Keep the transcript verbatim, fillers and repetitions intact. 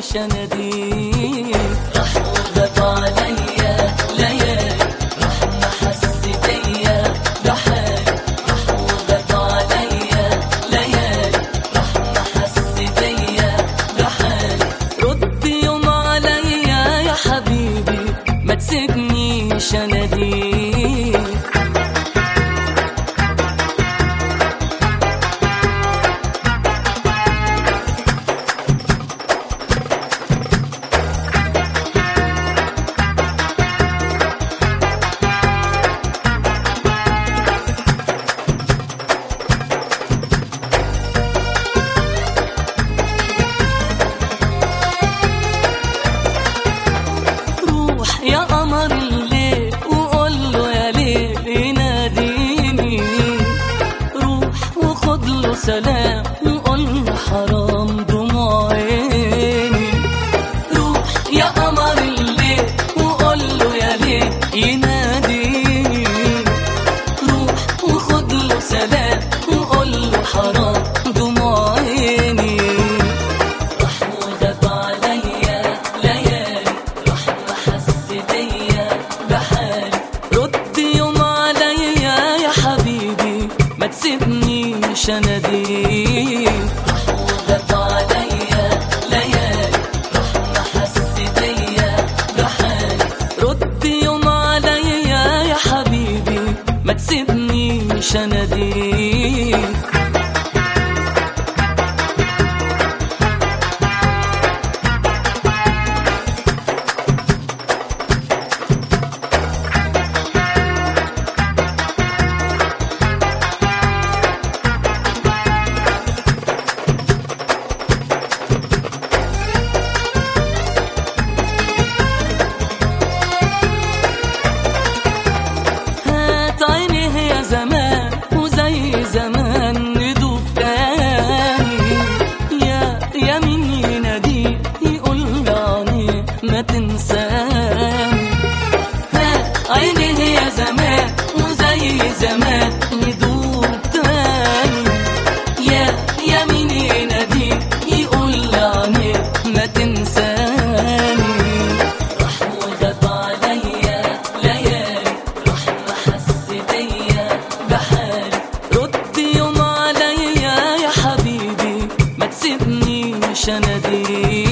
تسيبنيش اناديك. راح وغاب عليا ليالي، راح ما حس بيا بحالي. راح وغاب عليا ليالي، راح ما حس بيا بحالي. رد يوم عليا يا حبيبي، ما تسيبنيش اناديك. يا قمر الليل وقوله يا ليل يناديني. روح وخدله سلام وقوله حرام دموع عيني. روح يا قمر الليل وقوله يا ليل يناديني. روح وخدله سلام وقوله حرام دموع عيني. راح وغاب عليا ليالي، راح ما حس بيا بحالي. رد يوم عليا يا حبيبي، ما تسيبنيش اناديك. راح وغاب عليا ليالي، راح ما حس بيا بحالي. رد يوم عليا يا حبيبي، ما تسيبنيش اناديك. زمان وزي زمان ندوب تاني. يا يا مين ينادي يقول عني ما تنساني. عيني يا زمان وزي زمان ندوب تاني. يا يا مين ينادي يقول عني ما تنساني. راح وغاب عليا ليالي، راح ما حس بيا بحالي. رد يوم عليا يا حبيبي، ما تسيبنيش اناديك.